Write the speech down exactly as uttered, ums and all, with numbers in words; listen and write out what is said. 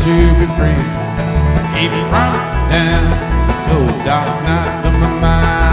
to be free. Keep running down the cold dark night of my mind.